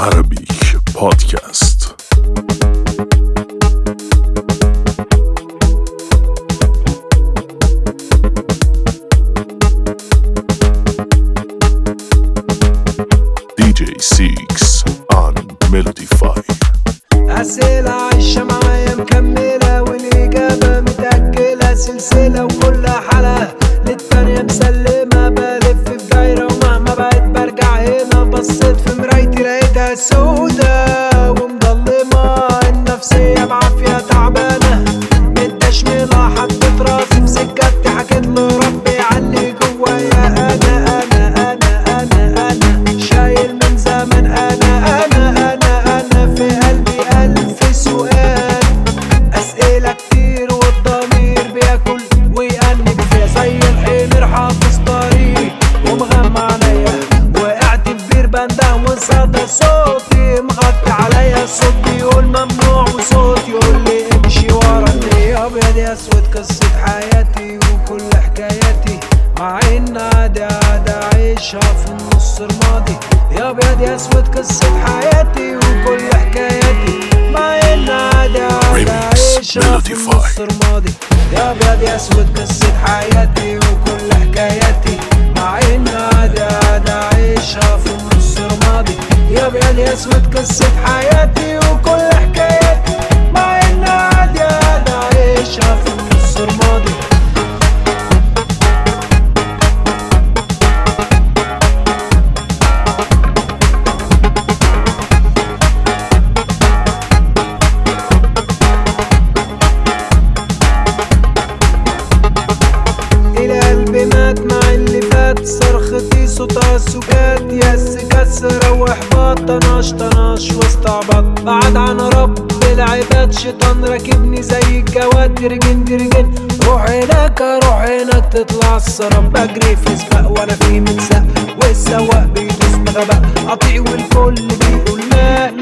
Arabic Podcast. DJ Six on Melodify. أسئلة عايشة معايا مكملة والإجابة متأجلة، سلسلة وكل حلقة للتانية مسلمة. بلف في دايرة ومهما بقيت برجع هنا، بصيت في مرايتي لقيتها سودا ومضلمة. النفسية بعافية تعبانة متشملة، حطيت راسي في سكتي حكيت لربي علي جوايا. أنا شايل من زمان. أنا في قلبي ألف سؤال، أسئلة كتير والضمير بياكل ويأنب فيها. زي الحمير حافظ طريق ومغمى عينيا، وقعت في بير بنده وصدى صوتي مغطي عليا. الصوت بيقول ممنوع وصوت يقول لي امشي ورا. يا ابيض يا اسود قصة حياتي وكل حكاياتي، مع ان عادي عايشها في النص رمادي. يا ابيض يا اسود قصة حياتي وكل حكاياتي، مع ان عادي عايشها في النص رمادي. يا ابيض يا اسود قصة حياتي وكل حكاياتي، مع ان عادي عايشها في النص رمادي. يا ابيض يا اسود قصة حياتي وكل حكاياتي، مع ان عادي عايشها في النص رمادي. قلبي مات مع اللي فات، صرختي صوتها سكات. ياس كسر واحباط، طناش واستعبط. بعد عن رب العباد شيطان راكبني زي الجواد. درجن روح هناك روح هناك تطلع السراب. بجري في سباق وانا في متساق، والسواق بيدوس بغباء. قطيع والكل بيقول ما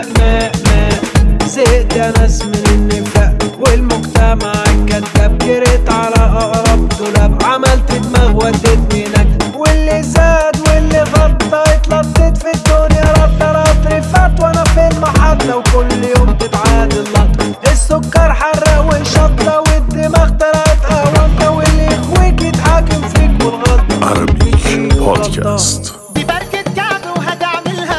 زهقت يا ناس من النفاق والمجتمع الكداب. جريت على اقرب دولاب، عملت دماغ وديتني هناك. واللي زاد واللي غطى اتلطت في الدنيا. رد فات وانا في المحطة، وكل يوم تتعادل لقطة. السكر حرق وشطة والدماغ طلعت قوانطة، واللي يخويك يتحاكم فيك والغلط Arabic Podcast. ببركة كعب وهتعملها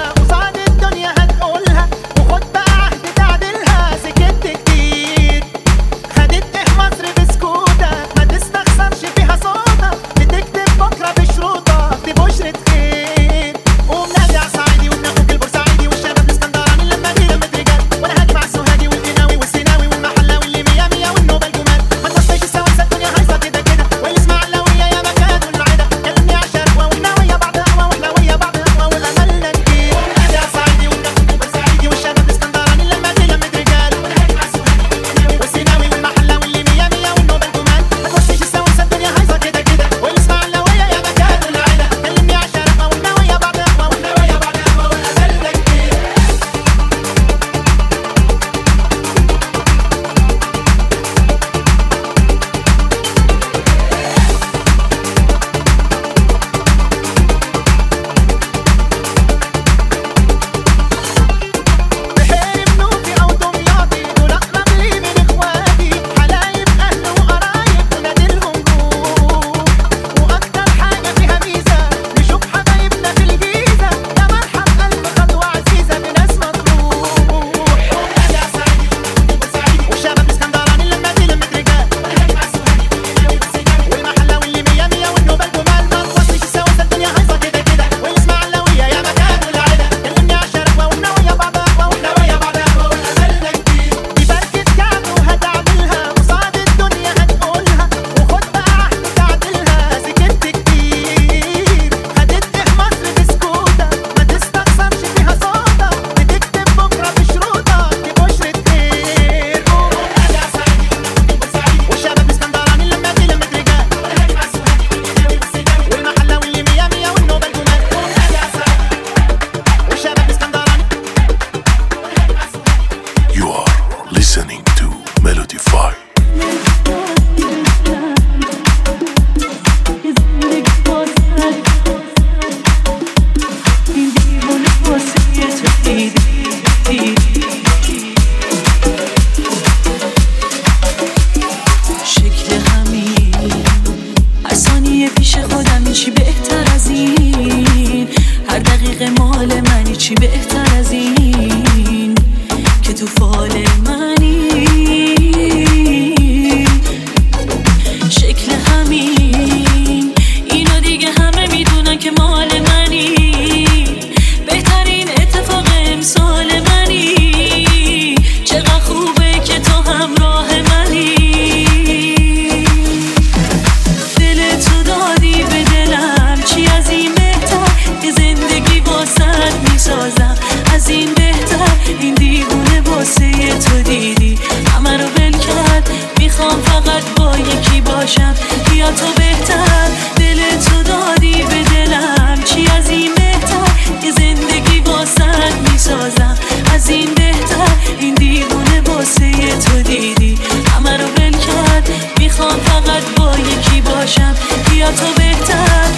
واسد میسازم. از این بهتر این دیوونه واسه تو دیدی همه رو ول کرد. میخوام فقط با یکی باشم یا تو بهتر دل تو دادی به دلم. چی از این بهتر که زندگی واسد میسازم. از این بهتر این دیوونه واسه تو دیدی همه رو ول کرد. میخوام فقط با یکی باشم یا تو بهتر.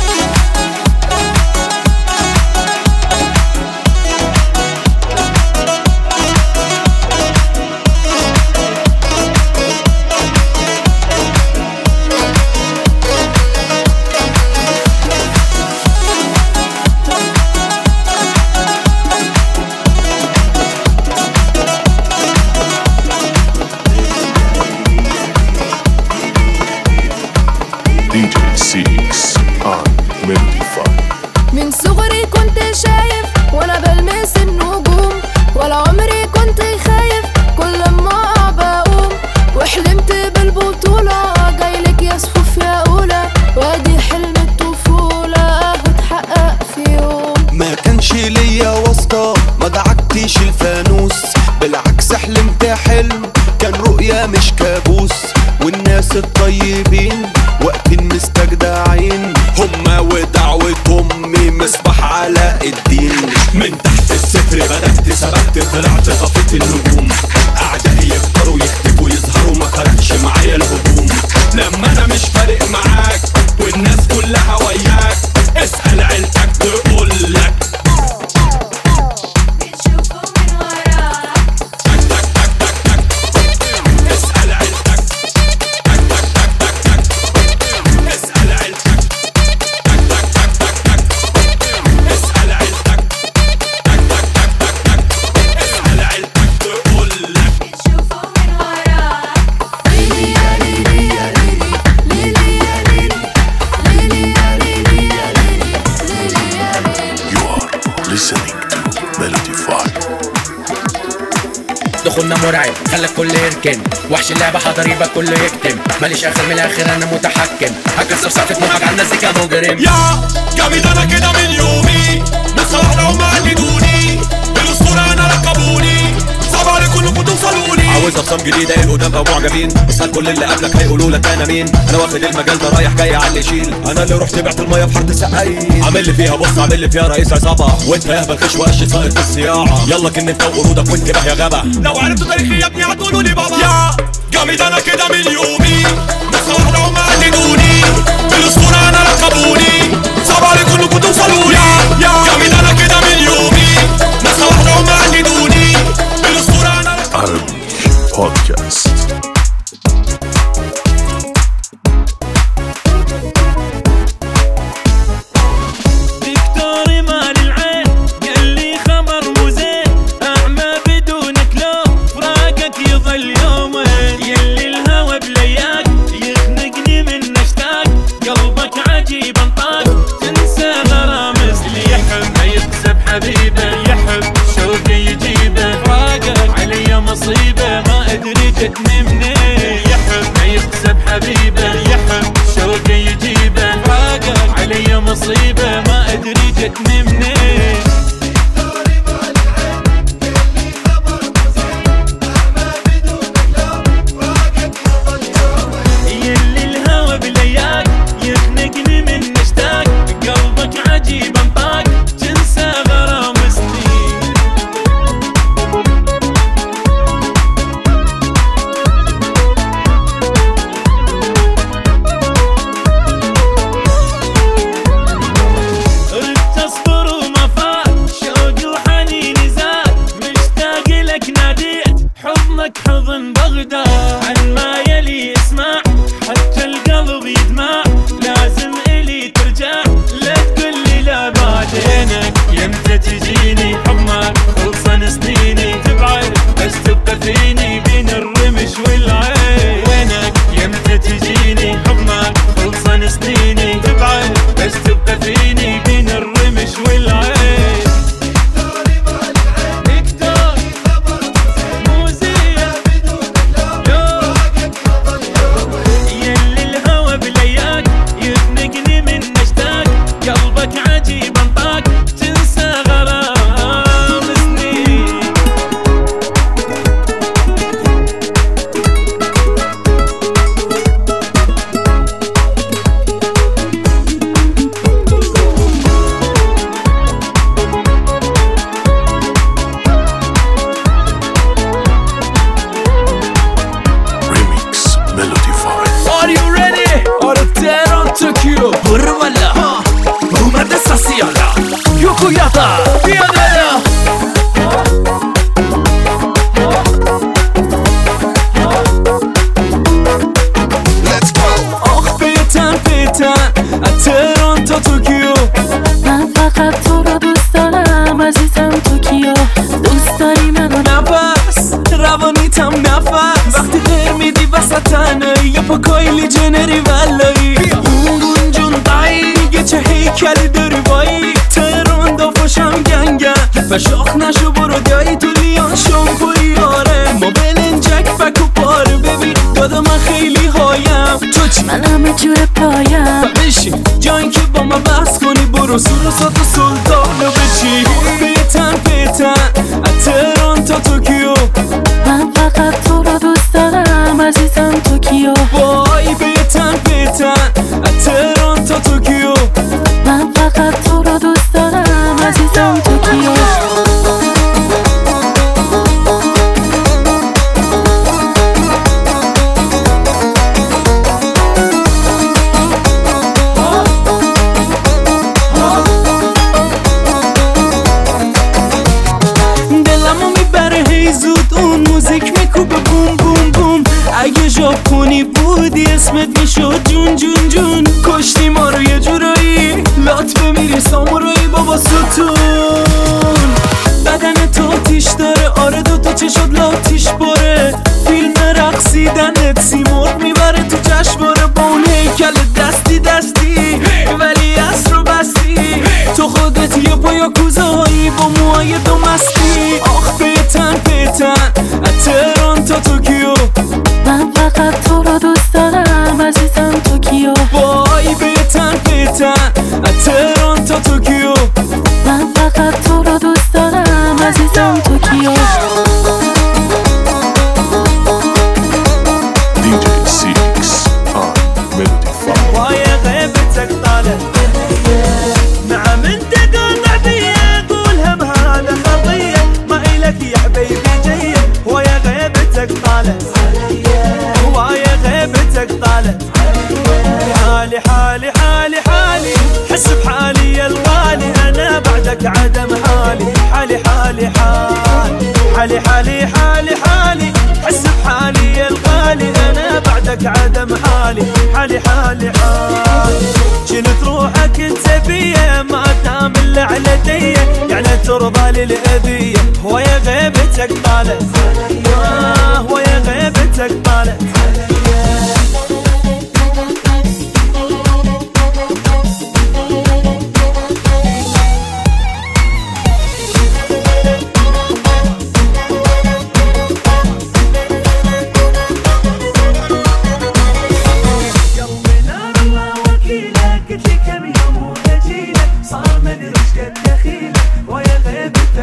DJ Six on Melody 5. من صغري كنت شايف وانا بلمس النجوم، ولا عمري كنت خايف كل ما بقوم. وحلمت بالبطولة جايلك يا صفوف يا أولى، وادي حلم الطفولة اهو اتحقق في يوم. ما كانش ليا واسطة، ما دعكتش الفانوس، بالعكس حلمت حلم كان رؤيا مش كابوس. والناس الطيبين وقت المستجدعين هما ودعوة أمي مصباح علاء الدين. من تحت الستر بدأت ثبت طلعت طفيت النجوم. أعدائي يختاروا يختفوا يظهروا ما فرقش معايا الهجوم. لما أنا مش فارق معاك والناس كلها وياك اسأل عيلتك تقولك بتشوفوا من وراك تك تك تك تك تك. اسأل عيلتك تك تك تك تك تك. اسأل عيلتك تك تك تك تك تك. اسأل عيلتك تك تك تك تك تك. اسأل عيلتك تقولك بتشوفوا من وراك. ليلي يا ليلي يا ليلي، ليلي يا ليلي، ليلي يا ليلي يا ليلي، ليلي يا ليلي. You are listening to Melody 5. دخولنا مرعب خلى الكل يركن، وحش اللعبة حضر يبقى كله يكتم. ماليش اخر من الاخر انا متحكم، هكسر سقف طموحك على الناس كمجرم. يا جامد انا كده من يومي، ناس واحدة هم قلدوني، بالاسطورة انا ركبوني، صعب عليكم انكم توصلوني. عاوز اقسام جديدة القدام بقوا معجبين، اسأل كل اللي قبلك هيقولوا لك انا مين. انا واخد المجال ده رايح جاي على اللي يشيل، انا اللي رحت بعت المية في حارة السقايين. عامل لي فيها بص عامل لي فيها رئيس عصابة، وانت يا بالخش وقش سائق الصياعة. يلا كن انت وقرودك وانتبه يا غابة، لو عرفتوا تاريخي يا ابني هتقولوا لي بابا. يا جامد انا كده من يومي، ناس واحدة هم قلدوني، بالاسطورة انا ركبوني، صعب عليكم انكم توصلوني. يا جامد انا كده من يومي، ناس واحدة هم قلدوني، بالاسطورة انا Arabic Podcast. دكتوري مال العين قال لي خبر مو زين، أعمى بدونك لو فراقك يظل يومين. يلي الهوى بلياك يخنقني من اشتاق، قلبك عجيب انطاق تنسى غرامز. اللي يحب يكسب حبيبه، يحب شوقي يجيبه، فراقك علي مصيبه ما ادري جتني منين. يحب يكسب حبيبه، يحب شوقي يجيبه، فراقك علي مصيبه ما ادري جتني منين. يلي الهوى بلياك يخنقني من اشتاق، قلبك عجيب انطاق تنسى غرام سنين. ردت اصبر وما فات شوق وحنيني زاد، مشتاق لك ناديت حضنك حضن بغداد. عن ما يلي اسمع حتى القلب يدمع، لازم الي ترجع لا تقولي لا بعدينك. يمتى تجيني حضنك خلصن سنيني، تبعد بس تبقى فيني بين الرمش والعين. وينك يمتى تجيني حضنك خلصن سنيني، تبعد بس تبقى فيني بين الرمش والعين. دكتور موزية يلي الهوى بلياك يخنقني من اشتاق، قلبك عجيب انطاق تنسى Yuku Yata Bienvenida Let's go آخ بیتن تهران تا توکیو من فقط تو رو دوست دارم عزیزم توکیو دوست داری منو نفس روانیتم نفس وقتی غیر میدی وسط تنهایی یا پا کایلی جنری ولایی اون جون دایی یه چه هیکلی داری بایی تهران دافاشم گنگن و شاخ نشو برو دایی تو لیان شامپوری آره ما بلنجک فک و پاره ببین دادا من خیلی هایم تو چی؟ من همه جور پایم بشین جایی که با من بحث کنی برو سروسات و سلطانو بچی بیتن از تهران تا توکیو من فقط تو رو دوست دارم عزیزم توکیو وای بیتن از تهران تا توکیو من فقط تو رو دوست دارم عزیزم توکیو موزیک میکوبه بوم بوم بوم اگه ژاپنی بودی اسمت میشد جون جون جون کشتی ما رو یه جورایی لات بمیری سامورایی بابا ستون بدن تو آتیش داره آره دوتا چشات لاتیش باره فیلم رقصیدنت سیمرغ میبره تو جشنواره با اون هیکل دستی ولی اصر رو بستی تو خودت یه پایا کوزهایی با موهای دو مستی آخ بیتن از تهران تا توکیو من فقط تو رو دوست دارم عزیزم توکیو وای بیتن از تهران تا توکیو من فقط تو رو دوست دارم عزیزم توکیو DJ Six on Melody Farm. ويا غيبتك طالع نعم انت قاطع بيا قولها بهذا خطيه ما إلك يا حبيبي جيه ويا غيبتك طالع ويا غيبتك طالع حالي حالي حالي حالي حس بحالي يا الغالي انا بعدك عدم حالي حالي حالي حالي حالي حالي حالي حس بحالي يا الغالي انا بعدك عدم حالي حالي حالي كنت روحك انت بيه ما دام الا على ديه يعني ترضى للاذيه ويا غيبتك طالع ويا غيبتك طالع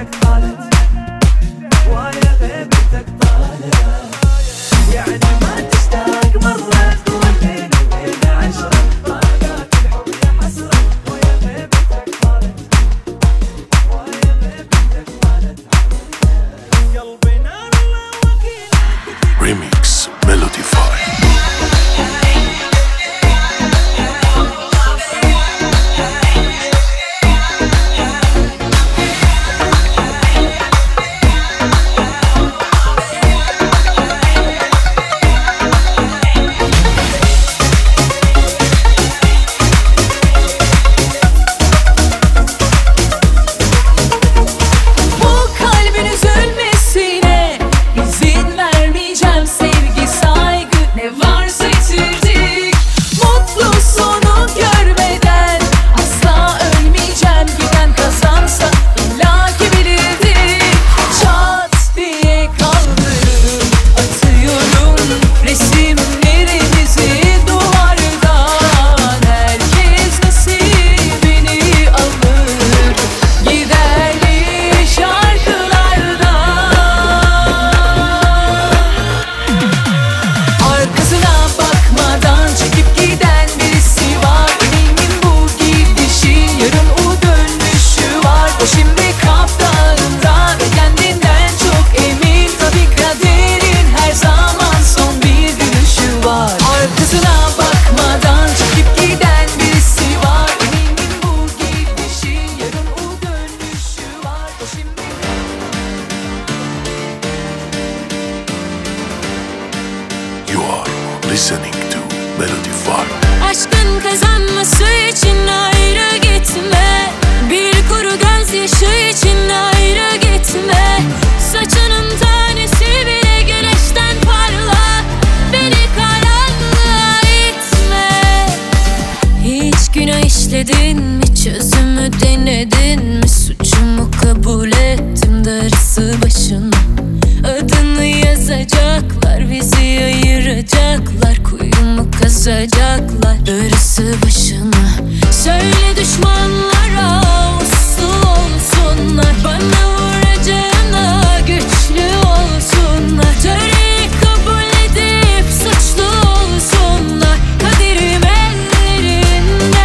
ويا غيبتك طالع يعني ما listening to Melody 5. Aşkın kazanması için ayrı gitme. Bir kuru gözyaşı için ayrı gitme. Saçının tanesi bile güneşten parla. Beni karanlığa itme. Hiç günah işledin mi? Çözümü denedin mi? Suçumu kabul ettim, darısı başına. Adını yazacaklar, bizi ayıracaklar, kuyumu kazacaklar, darısı başına. Söyle düşmanlara uslu olsunlar, bana vuracağına güçlü olsunlar. Töreyi kabul edip suçlu olsunlar, kaderim ellerinde.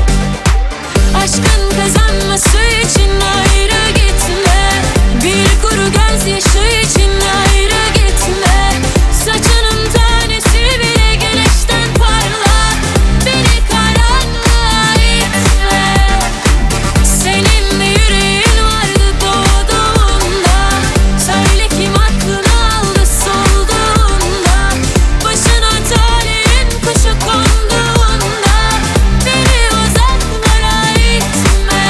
Aşkın kazanması için ayrı gitme. Bir kuru gözyaşı için ayrı gitme. Saçının tanesi bile güneşten parla. Beni karanlığa itme. Senin de yüreğin vardı doğduğunda. Söyle kim aklını aldı solduğunda. Başına talihin kuşu konduğunda. Beni uzaklara itme.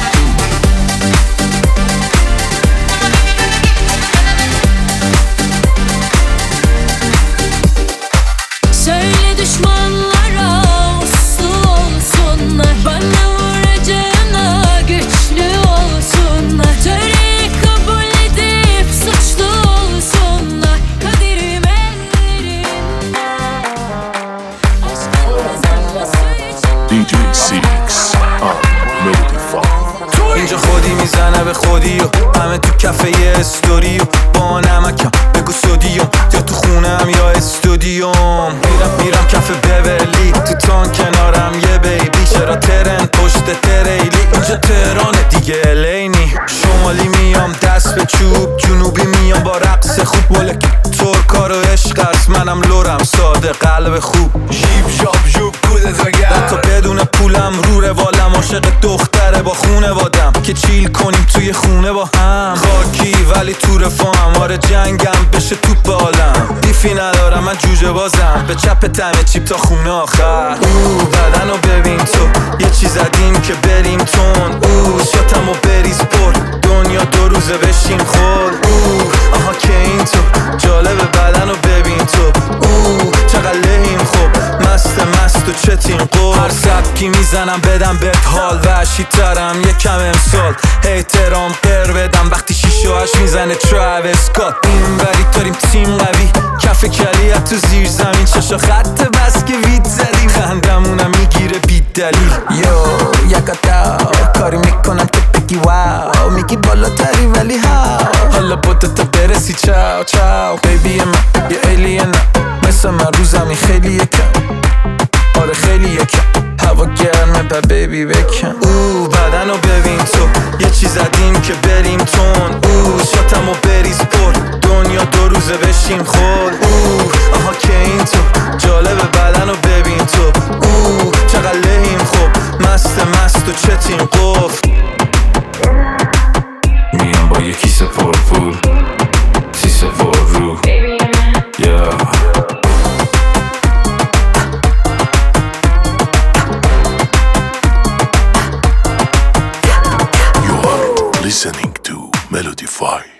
Söyle düşmanlara uslu olsunlar, bana vuracağına güçlü olsunlar. Töreyi kabul edip suçlu olsunlar, kaderim ellerinde. Aşkın kazanması için DJ Six on Melody 5. اینجا خودی میزنه به خودی و همه تو کفه یه استوری و با نمکم بگو سودیوم یا تو خونم یا استودیوم میرم کف بورلی تو تان کنارم یه بیبی چرا ترن پشت تریلی اینجا تهرانه دیگه الینی شمالی میام دست به چوب جنوبی میام با رقص خوب ولک ترکا رو عشق است منم لورم ساده قلب خوب جیب جاب جوب کودت وگر حتی بدون پولم رو روالم عاشق دختره با خونه وادم که چیل کنیم توی خونه با هم خاکی ولی تو رفاهم آره جنگم بشه توپ بالم بیفی ندارم من جوجه بازم به چپ تمه چیپ تا خونه آخر بدن رو ببین تو یه چیز ادیم که بریم تون شاتم و بریز پر دنیا دو روزه بشیم خود آها که این تو جالب بدن رو ببین تو چقدر لحیم خوب مست و چتیم قول هر سبکی میزنم بدم بهت حال وحشی ترم یکم امسال احترام قر بدم وقتی 6 و 8 میزنه تراویس اسکات این وری داریم تیم قوی کف کلیت تو زیر زمین چشا خط بس که وید زدیم خندمونم میگیره بی دلیل یو یکتا کاری میکنم که بگی واو میگی بالاتری ولی هاو حالا بوده تا برسی چاو چاو بیبی من یه الینم مثل من رو زمین خیلی یکم آره خیلی یکم هوا گرمه با بیبی بکن بدن رو ببین تو یه چیز ادیم که بریم تون شاتم و بریز پر دنیا دو روزه بشیم خود آها که این تو جالب بدن رو ببین تو چقدر لحیم خوب مست و چتیم قفل میام با یه کیسه پر پول سیسه پر رو You are listening to Melody 5.